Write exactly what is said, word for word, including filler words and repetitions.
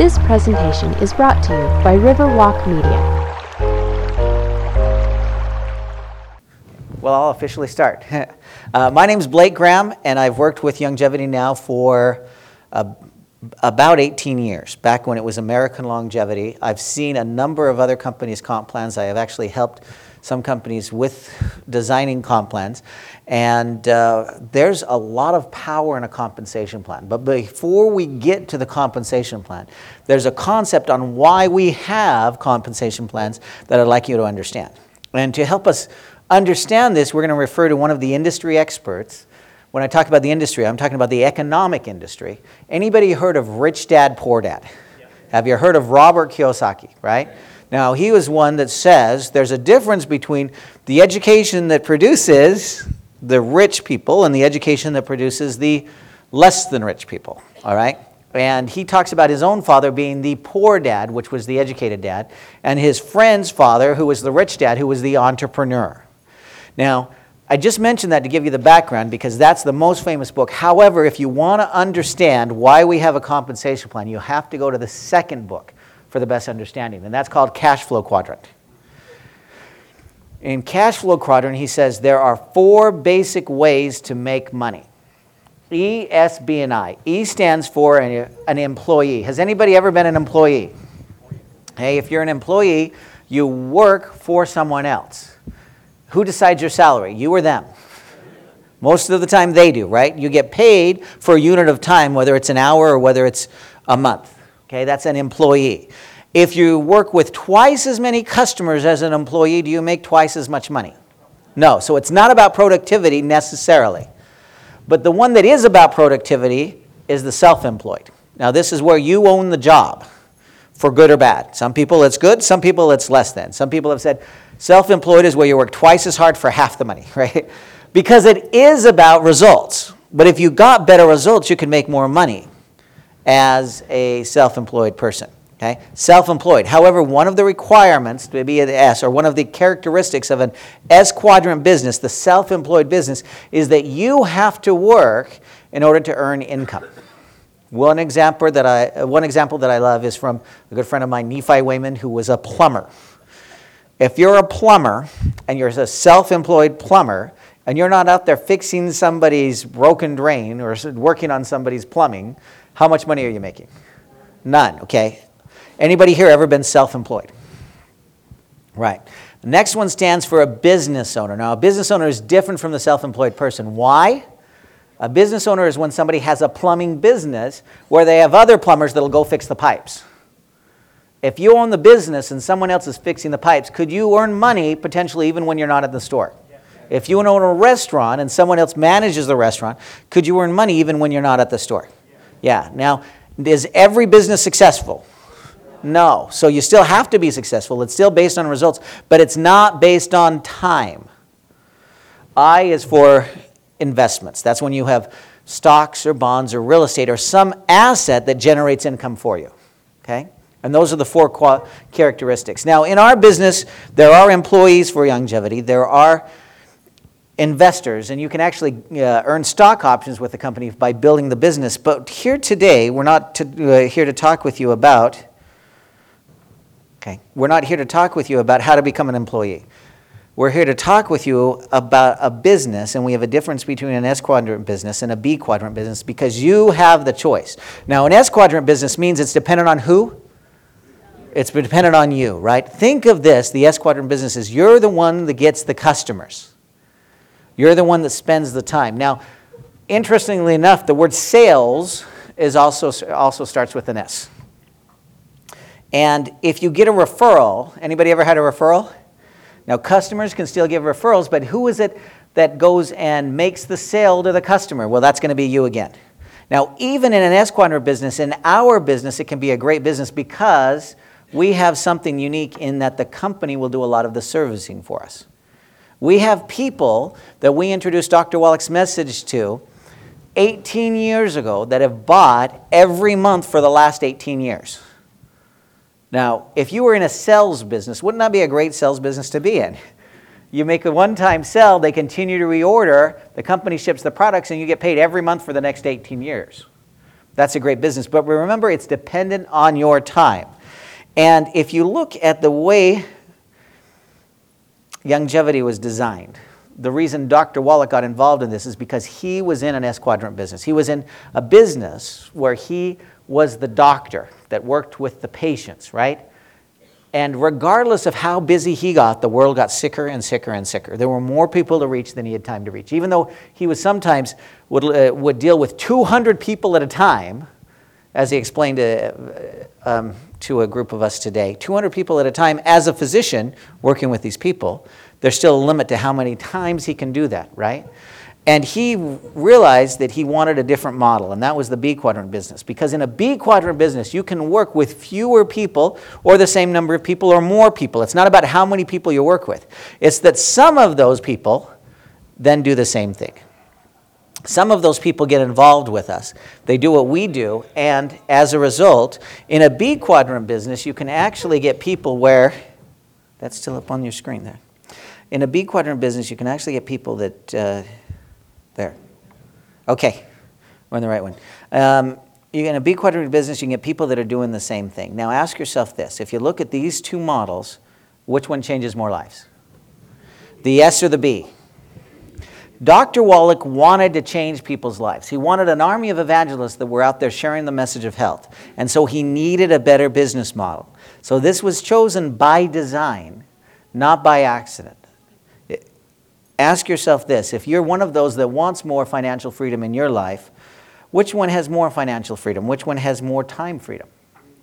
This presentation is brought to you by Riverwalk Media. Well, I'll officially start. uh, my name's Blake Graham, and I've worked with Youngevity now for uh, about eighteen years, back when it was American Longevity. I've seen a number of other companies' comp plans. I have actually helped some companies with designing comp plans, and uh, there's a lot of power in a compensation plan. But before we get to the compensation plan, there's a concept on why we have compensation plans that I'd like you to understand. And to help us understand this, we're going to refer to one of the industry experts. When I talk about the industry, I'm talking about the economic industry. Anybody heard of Rich Dad, Poor Dad? Yeah. Have you heard of Robert Kiyosaki, right? Now, he was one that says there's a difference between the education that produces the rich people and the education that produces the less than rich people, all right? And he talks about his own father being the poor dad, which was the educated dad, and his friend's father, who was the rich dad, who was the entrepreneur. Now, I just mentioned that to give you the background because that's the most famous book. However, if you want to understand why we have a compensation plan, you have to go to the second book for the best understanding, and that's called Cash Flow Quadrant. In Cash Flow Quadrant, he says there are four basic ways to make money. E, S, B, and I. E stands for an, an employee. Has anybody ever been an employee? Hey, if you're an employee, you work for someone else. Who decides your salary? You or them? Most of the time they do, right? You get paid for a unit of time, whether it's an hour or whether it's a month. Okay, that's an employee. If you work with twice as many customers as an employee, do you make twice as much money? No, so it's not about productivity necessarily. But the one that is about productivity is the self-employed. Now this is where you own the job, for good or bad. Some people it's good, some people it's less than. Some people have said self-employed is where you work twice as hard for half the money, right? Because it is about results. But if you got better results, you can make more money as a self-employed person. Okay? Self-employed. However, one of the requirements to be an S, or one of the characteristics of an S quadrant business, the self-employed business, is that you have to work in order to earn income. One example that I, one example that I love is from a good friend of mine, Nephi Wayman, who was a plumber. If you're a plumber and you're a self-employed plumber and you're not out there fixing somebody's broken drain or working on somebody's plumbing, how much money are you making? None, okay? Anybody here ever been self-employed? Right. The next one stands for a business owner. Now, a business owner is different from the self-employed person. Why? A business owner is when somebody has a plumbing business where they have other plumbers that'll go fix the pipes. If you own the business and someone else is fixing the pipes, could you earn money potentially even when you're not at the store? Yeah. If you own a restaurant and someone else manages the restaurant, could you earn money even when you're not at the store? Yeah. yeah. Now, is every business successful? No. So you still have to be successful. It's still based on results, but it's not based on time. I is for investments. That's when you have stocks or bonds or real estate or some asset that generates income for you. Okay? And those are the four qua- characteristics. Now, in our business, there are employees for Youngevity. There are investors, and you can actually uh, earn stock options with the company by building the business. But here today, we're not to, uh, here to talk with you about, okay, we're not here to talk with you about how to become an employee. We're here to talk with you about a business, and we have a difference between an S quadrant business and a B quadrant business because you have the choice. Now, an S quadrant business means it's dependent on who? It's dependent on you, right? Think of this, the S quadrant business is you're the one that gets the customers. You're the one that spends the time. Now, interestingly enough, the word sales is also, also starts with an S. And if you get a referral, anybody ever had a referral? Now, customers can still give referrals, but who is it that goes and makes the sale to the customer? Well, that's going to be you again. Now, even in an S quadrant business, in our business, it can be a great business because we have something unique in that the company will do a lot of the servicing for us. We have people that we introduced Doctor Wallach's message to eighteen years ago that have bought every month for the last eighteen years. Now, if you were in a sales business, wouldn't that be a great sales business to be in? You make a one-time sell, they continue to reorder, the company ships the products, and you get paid every month for the next eighteen years. That's a great business. But remember, it's dependent on your time. And if you look at the way Youngevity was designed, the reason Doctor Wallach got involved in this is because he was in an S-quadrant business. He was in a business where he was the doctor that worked with the patients, right? And regardless of how busy he got, the world got sicker and sicker and sicker. There were more people to reach than he had time to reach. Even though he was sometimes would, uh, would deal with two hundred people at a time, as he explained to, um, to a group of us today, two hundred people at a time as a physician working with these people, there's still a limit to how many times he can do that, right? And he realized that he wanted a different model, and that was the B quadrant business. Because in a B quadrant business, you can work with fewer people or the same number of people or more people. It's not about how many people you work with. It's that some of those people then do the same thing. Some of those people get involved with us. They do what we do, and as a result, in a B quadrant business, you can actually get people where, that's still up on your screen there. In a B quadrant business, you can actually get people that, uh, there. Okay, we're in the right one. Um, you're in a B quadrant business, you can get people that are doing the same thing. Now ask yourself this, if you look at these two models, which one changes more lives? The S or the B? Doctor Wallach wanted to change people's lives. He wanted an army of evangelists that were out there sharing the message of health. And so he needed a better business model. So this was chosen by design, not by accident. Ask yourself this, if you're one of those that wants more financial freedom in your life, which one has more financial freedom? Which one has more time freedom?